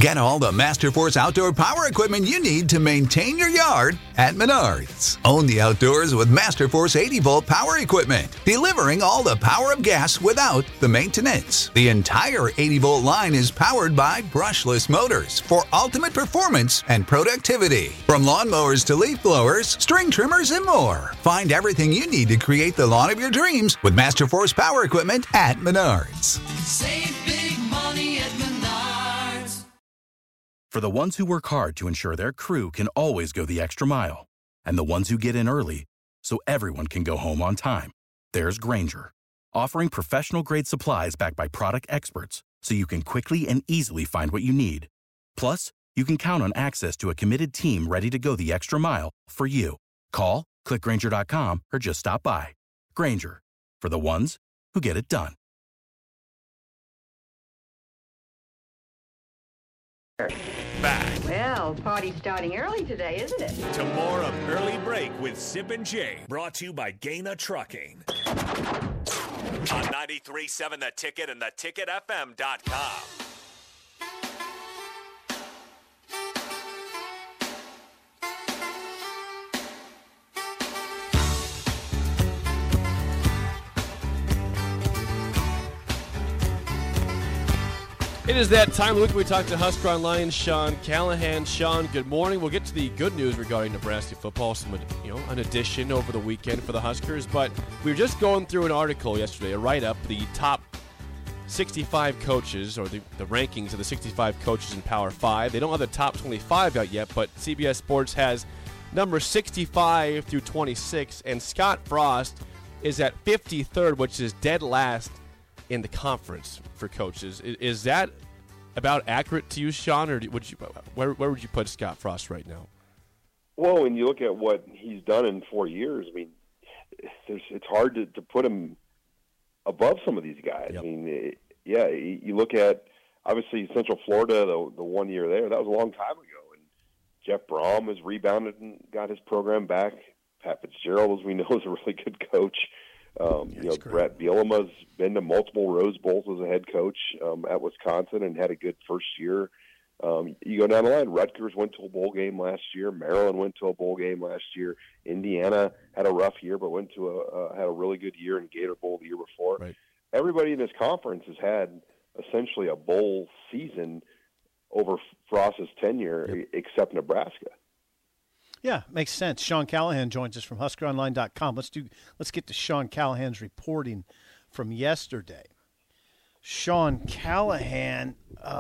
Get all the Masterforce outdoor power equipment you need to maintain your yard at Menards. Own the outdoors with Masterforce 80-volt power equipment, delivering all the power of gas without the maintenance. The entire 80-volt line is powered by brushless motors for ultimate performance and productivity. From lawnmowers to leaf blowers, string trimmers, and more. Find everything you need to create the lawn of your dreams with Masterforce power equipment at Menards. Save big money at Menards. For the ones who work hard to ensure their crew can always go the extra mile, and the ones who get in early so everyone can go home on time, there's Grainger, offering professional-grade supplies backed by product experts so you can quickly and easily find what you need. Plus, you can count on access to a committed team ready to go the extra mile for you. Call, click Grainger.com, or just stop by. Grainger, for the ones who get it done. Back Well, party's starting early today, isn't it? to more of Early Break with Sip and Jay, brought to you by Gaina Trucking. On 93.7 The Ticket and theticketfm.com. It is that time of the week we talk to Husker Online Sean Callahan. Sean, good morning. We'll get to the good news regarding Nebraska football, an addition over the weekend for the Huskers. But we were just going through an article yesterday, a write-up, the top 65 coaches, or the rankings of the 65 coaches in Power 5. They don't have the top 25 out yet, but CBS Sports has number 65 through 26, and Scott Frost is at 53rd, which is dead last in the conference for coaches. Is that about accurate to you, Sean, or where would you put Scott Frost right now? Well, when you look at what he's done in 4 years, I mean, it's hard to put him above some of these guys. Yep. I mean, you look at, obviously, Central Florida, the 1 year there, that was a long time ago. And Jeff Brom has rebounded and got his program back. Pat Fitzgerald, as we know, is a really good coach. Brett Bielema's been to multiple Rose Bowls as a head coach at Wisconsin and had a good first year. You go down the line, Rutgers went to a bowl game last year. Maryland went to a bowl game last year. Indiana had a rough year, but went to had a really good year in Gator Bowl the year before. Right. Everybody in this conference has had essentially a bowl season over Frost's tenure, except Nebraska. Yeah, makes sense. Sean Callahan joins us from HuskerOnline.com. Let's get to Sean Callahan's reporting from yesterday. Sean Callahan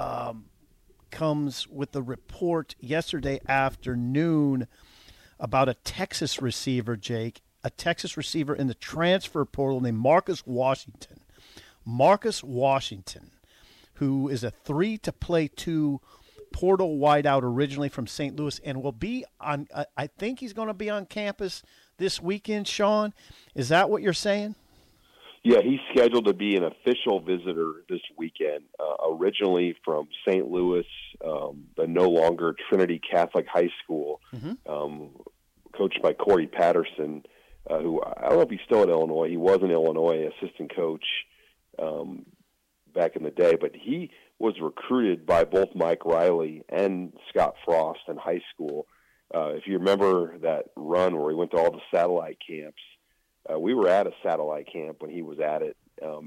comes with a report yesterday afternoon about a Texas receiver, Jake, a Texas receiver in the transfer portal named Marcus Washington. Marcus Washington, who is a 3-to-play-2 portal wideout originally from St. Louis and will be on, I think he's going to be on campus this weekend, Sean. Is that what you're saying? Yeah, he's scheduled to be an official visitor this weekend, originally from St. Louis, the no longer Trinity Catholic High School, coached by Corey Patterson, who I don't know if he's still at Illinois. He was an Illinois assistant coach back in the day, but he was recruited by both Mike Riley and Scott Frost in high school. If you remember that run where he went to all the satellite camps, we were at a satellite camp when he was at it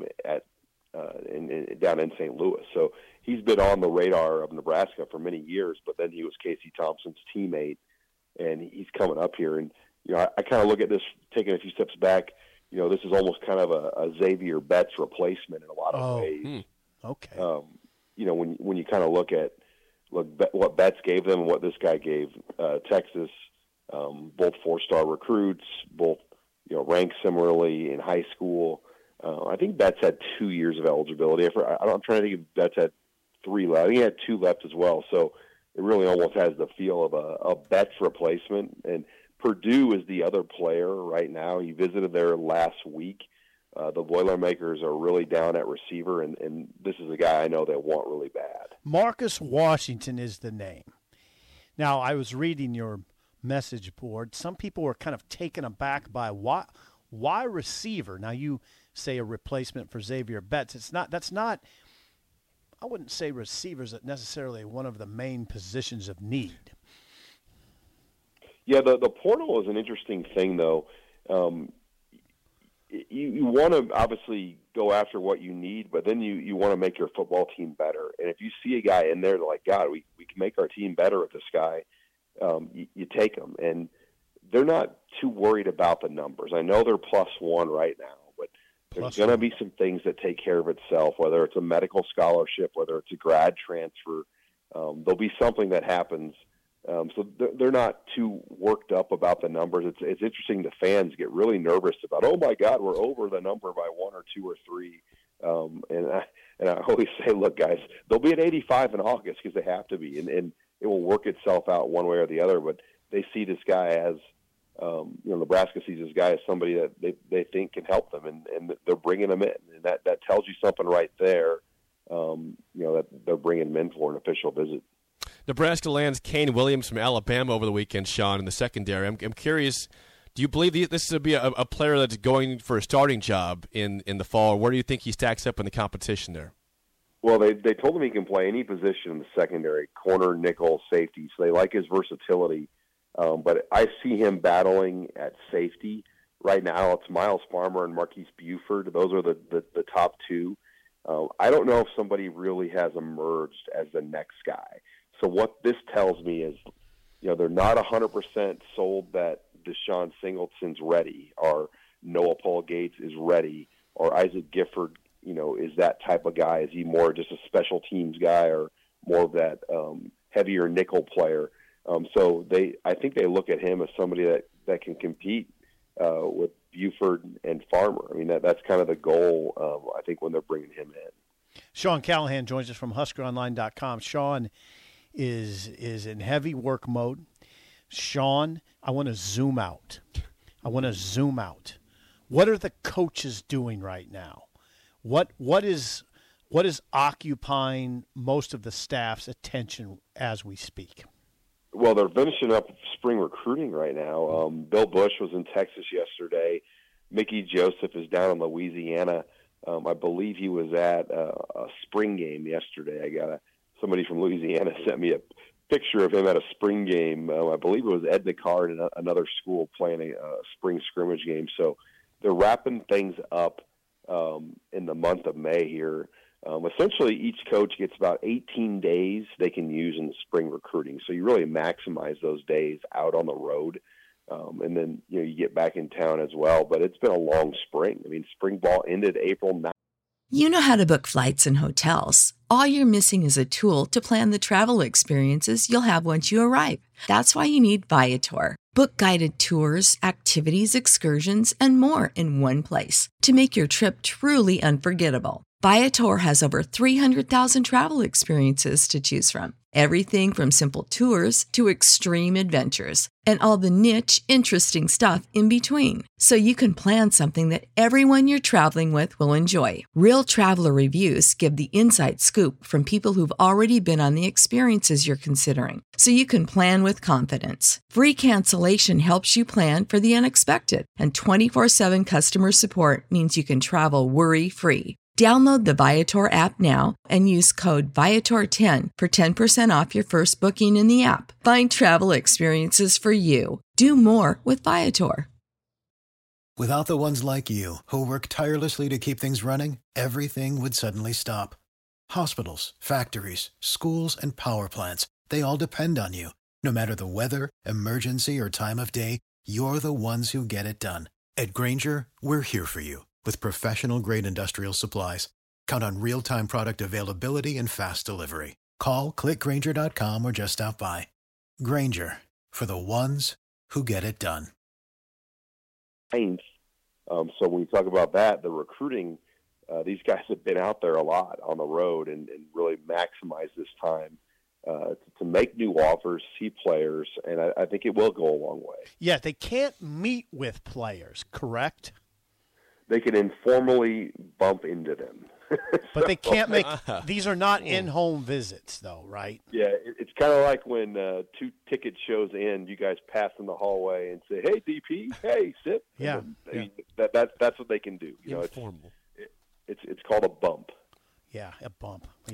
down in St. Louis. So he's been on the radar of Nebraska for many years, but then he was Casey Thompson's teammate, and he's coming up here. And, I kind of look at this, taking a few steps back, this is almost kind of a Xavier Betts replacement in a lot of ways. Okay. When you kind of look what Betts gave them and what this guy gave Texas, both 4-star recruits, both ranked similarly in high school. I think Betts had 2 years of eligibility. I'm trying to think if Betts had 3 left. I think he had 2 left as well. So it really almost has the feel of a Betts replacement. And Purdue is the other player right now. He visited there last week. The Boilermakers are really down at receiver, and this is a guy I know they want really bad. Marcus Washington is the name. Now, I was reading your message board. Some people were kind of taken aback by why receiver. Now, you say a replacement for Xavier Betts. That's not I wouldn't say receivers are necessarily one of the main positions of need. Yeah, the portal is an interesting thing, though. You want to obviously go after what you need, but then you want to make your football team better. And if you see a guy in there, like, God, we can make our team better with this guy, you take him. And they're not too worried about the numbers. I know they're +1 right now, but there's going to be some things that take care of itself, whether it's a medical scholarship, whether it's a grad transfer. There'll be something that happens. So they're not too worked up about the numbers. It's interesting. The fans get really nervous about, oh my God, we're over the number by 1 or 2 or 3. And I always say, look, guys, they'll be at 85 in August because they have to be, and it will work itself out one way or the other. But they see this guy as, Nebraska sees this guy as somebody that they think can help them, and they're bringing him in, and that tells you something right there. That they're bringing him in for an official visit. Nebraska lands Kane Williams from Alabama over the weekend, Sean, in the secondary. I'm curious, do you believe this would be a player that's going for a starting job in the fall, or where do you think he stacks up in the competition there? Well, they told him he can play any position in the secondary, corner, nickel, safety, so they like his versatility. But I see him battling at safety. Right now it's Miles Farmer and Marquise Buford. Those are the top two. I don't know if somebody really has emerged as the next guy. So what this tells me is, they're not 100% sold that Deshaun Singleton's ready, or Noah Paul Gates is ready, or Isaac Gifford, is that type of guy. Is he more just a special teams guy, or more of that heavier nickel player? So I think they look at him as somebody that can compete with Buford and Farmer. I mean, that's kind of the goal, I think, when they're bringing him in. Sean Callahan joins us from HuskerOnline.com. Sean is in heavy work mode. Sean, I want to zoom out. What are the coaches doing right now? What is occupying most of the staff's attention as we speak? Well, they're finishing up spring recruiting right now. Bill Bush was in Texas yesterday. Mickey Joseph is down in Louisiana. I believe he was at a spring game yesterday. Somebody from Louisiana sent me a picture of him at a spring game. I believe it was Ed Nicard in another school playing a spring scrimmage game. So they're wrapping things up in the month of May here. Essentially, each coach gets about 18 days they can use in the spring recruiting. So you really maximize those days out on the road. And then, you get back in town as well. But it's been a long spring. I mean, spring ball ended April 9th. You know how to book flights and hotels. All you're missing is a tool to plan the travel experiences you'll have once you arrive. That's why you need Viator. Book guided tours, activities, excursions, and more in one place to make your trip truly unforgettable. Viator has over 300,000 travel experiences to choose from. Everything from simple tours to extreme adventures and all the niche, interesting stuff in between. So you can plan something that everyone you're traveling with will enjoy. Real traveler reviews give the inside scoop from people who've already been on the experiences you're considering. So you can plan with confidence. Free cancellation helps you plan for the unexpected. And 24/7 customer support means you can travel worry-free. Download the Viator app now and use code Viator10 for 10% off your first booking in the app. Find travel experiences for you. Do more with Viator. Without the ones like you, who work tirelessly to keep things running, everything would suddenly stop. Hospitals, factories, schools, and power plants, they all depend on you. No matter the weather, emergency, or time of day, you're the ones who get it done. At Grainger, we're here for you. With professional-grade industrial supplies, count on real-time product availability and fast delivery. Call, click Grainger.com, or just stop by. Grainger, for the ones who get it done. So when you talk about that, the recruiting, these guys have been out there a lot on the road and really maximize this time to make new offers, see players, and I think it will go a long way. Yeah, they can't meet with players, correct? They can informally bump into them. But they can't make – these are not in-home visits, though, right? Yeah, it's kind of like when 2 ticket shows end, you guys pass in the hallway and say, hey, DP, hey, sit. Yeah. That's what they can do. Informal. It's called a bump. Yeah, a bump, yeah.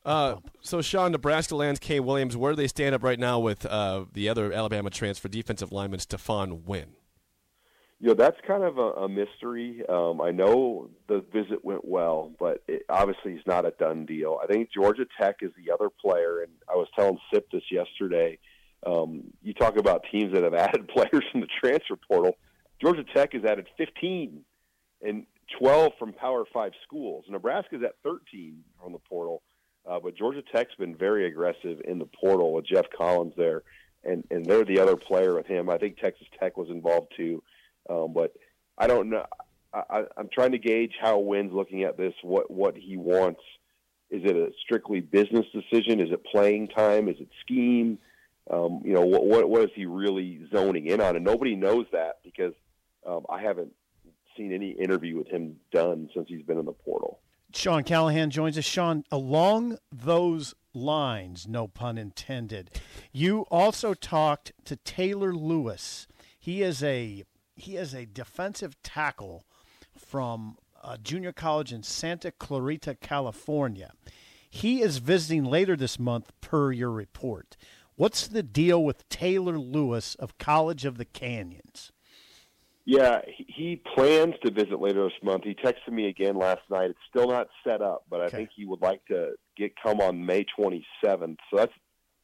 So, Sean, Nebraska lands Kay Williams. Where do they stand up right now with the other Alabama transfer defensive lineman, Stephon Wynn? That's kind of a mystery. I know the visit went well, but obviously it's not a done deal. I think Georgia Tech is the other player, and I was telling Sip this yesterday. You talk about teams that have added players from the transfer portal. Georgia Tech has added 15 and 12 from Power 5 schools. Nebraska's at 13 from the portal, but Georgia Tech's been very aggressive in the portal with Jeff Collins there, and they're the other player with him. I think Texas Tech was involved too. But I don't know. I'm trying to gauge how Wynn's looking at this, what he wants. Is it a strictly business decision? Is it playing time? Is it scheme? What is he really zoning in on? And nobody knows that because I haven't seen any interview with him done since he's been in the portal. Sean Callahan joins us. Sean, along those lines, no pun intended, you also talked to Taylor Lewis. He is a defensive tackle from a junior college in Santa Clarita, California. He is visiting later this month, per your report. What's the deal with Taylor Lewis of College of the Canyons? Yeah, he plans to visit later this month. He texted me again last night. It's still not set up, but I think he would like to come on May 27th. So that's,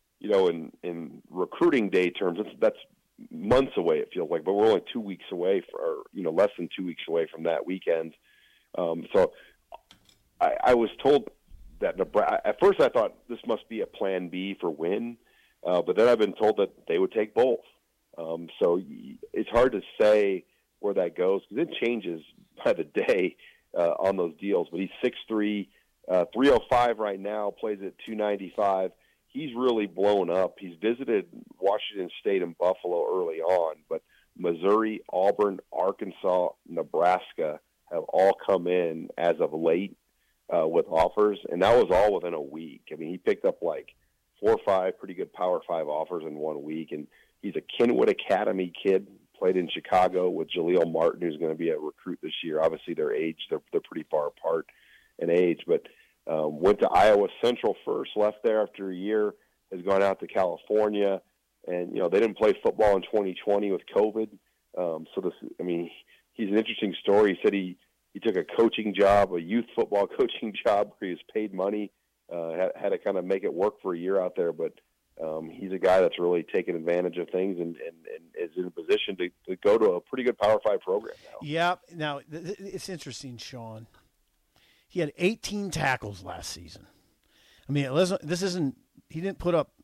in recruiting day terms, that's months away, it feels like, but we're only 2 weeks away, less than 2 weeks away from that weekend. So I was told that at first I thought this must be a plan B for Wynn, but then I've been told that they would take both. So it's hard to say where that goes because it changes by the day on those deals. But he's 6'3", 305 right now, plays at 295. He's really blown up. He's visited Washington State and Buffalo early on, but Missouri, Auburn, Arkansas, Nebraska have all come in as of late with offers, and that was all within a week. I mean, he picked up like 4 or 5 pretty good Power 5 offers in 1 week, and he's a Kenwood Academy kid, played in Chicago with Jaleel Martin, who's going to be a recruit this year. Obviously, their age, they're pretty far apart in age, but went to Iowa Central first, left there after a year, has gone out to California, and, they didn't play football in 2020 with COVID. He's an interesting story. He said he took a coaching job, a youth football coaching job where he was paid money, had to kind of make it work for a year out there, but he's a guy that's really taken advantage of things and is in a position to go to a pretty good Power 5 program now. Yeah. Now, it's interesting, Sean. He had 18 tackles last season. I mean, he didn't put up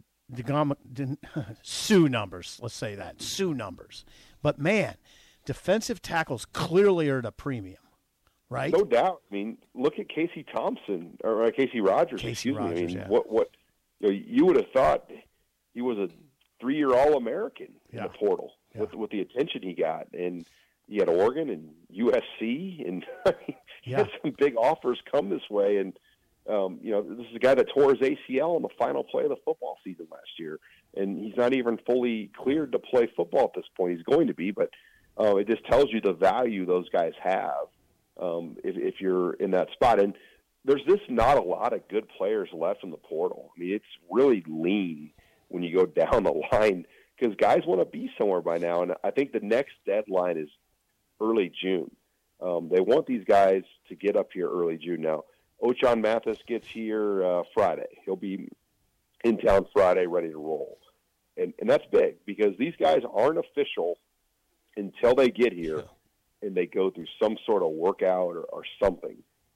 Sioux numbers, let's say that, Sioux numbers. But, man, defensive tackles clearly are at a premium, right? No doubt. I mean, look at Casey Thompson, or Casey Rogers, Casey Rogers, me. I mean, yeah. what you would have thought he was a 3-year All-American in the portal with the attention he got. And he had Oregon and USC, and he had some big offers come this way. And, this is a guy that tore his ACL on the final play of the football season last year. And he's not even fully cleared to play football at this point. He's going to be, but it just tells you the value those guys have if you're in that spot. And there's just not a lot of good players left in the portal. I mean, it's really lean when you go down the line because guys want to be somewhere by now. And I think the next deadline is early June. They want these guys to get up here early June. Now, Ochaun Mathis gets here Friday. He'll be in town Friday, ready to roll. And that's big because these guys aren't official until they get here and they go through some sort of workout or something.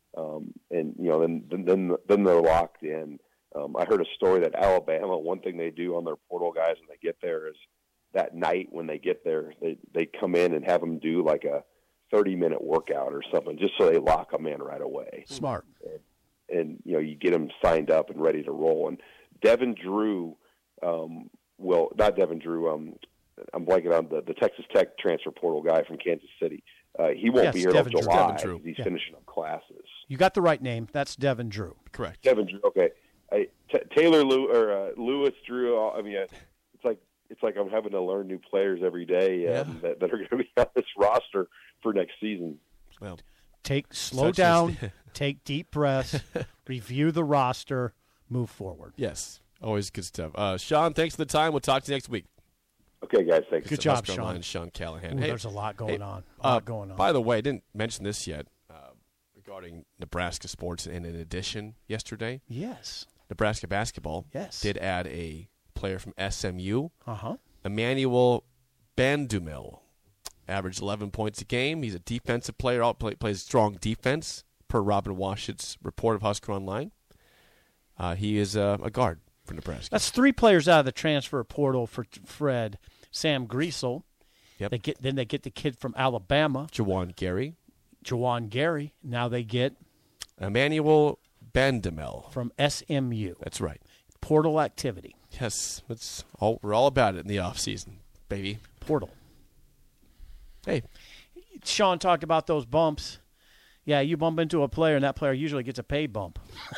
Then they're locked in. I heard a story that Alabama, one thing they do on their portal guys when they get there is that night when they get there, they come in and have them do like a 30-minute workout or something just so they lock them in right away. Smart. And you get them signed up and ready to roll. And Devin Drew, not Devin Drew, I'm blanking on the Texas Tech transfer portal guy from Kansas City. He won't be here until July because he's finishing up classes. You got the right name. That's Devin Drew. Correct. Devin Drew. Okay. Taylor Lewis Drew. I mean, it's like I'm having to learn new players every day that are going to be on this roster for next season. Well, slow down. Take deep breaths, review the roster, move forward. Yes, always good stuff. Sean, thanks for the time. We'll talk to you next week. Okay, guys, thanks. Good job, Husker Sean. Online, Sean Callahan. Ooh, Hey, there's a lot going hey, on. By the way, I didn't mention this yet regarding Nebraska sports. And in addition, yesterday, Yes. Nebraska basketball did add a player from SMU, Emmanuel Bandumel. Averaged 11 points a game. He's a defensive player. Plays strong defense, per Robin Washut's report of Husker Online. He is a guard for Nebraska. That's 3 players out of the transfer portal for Fred. Sam Griesel. Yep. Then they get the kid from Alabama. Jawan Gary. Now they get Emmanuel Bandumel. from SMU. That's right. Portal activity. Yes, we're all about it in the offseason, baby. Portal. Hey. Sean talked about those bumps. Yeah, you bump into a player, and that player usually gets a pay bump.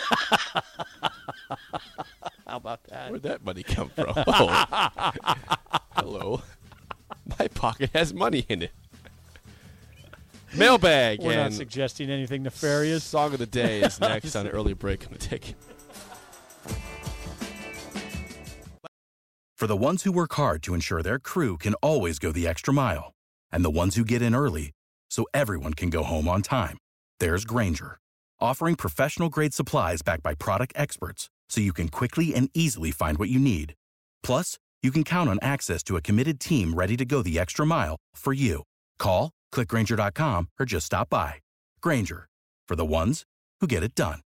How about that? Where'd that money come from? Oh. Hello. My pocket has money in it. Mailbag. We're not and suggesting anything nefarious. Song of the day is next on an early break on the ticket. For the ones who work hard to ensure their crew can always go the extra mile, and the ones who get in early so everyone can go home on time, there's Grainger, offering professional-grade supplies backed by product experts so you can quickly and easily find what you need. Plus, you can count on access to a committed team ready to go the extra mile for you. Call, click Grainger.com, or just stop by. Grainger, for the ones who get it done.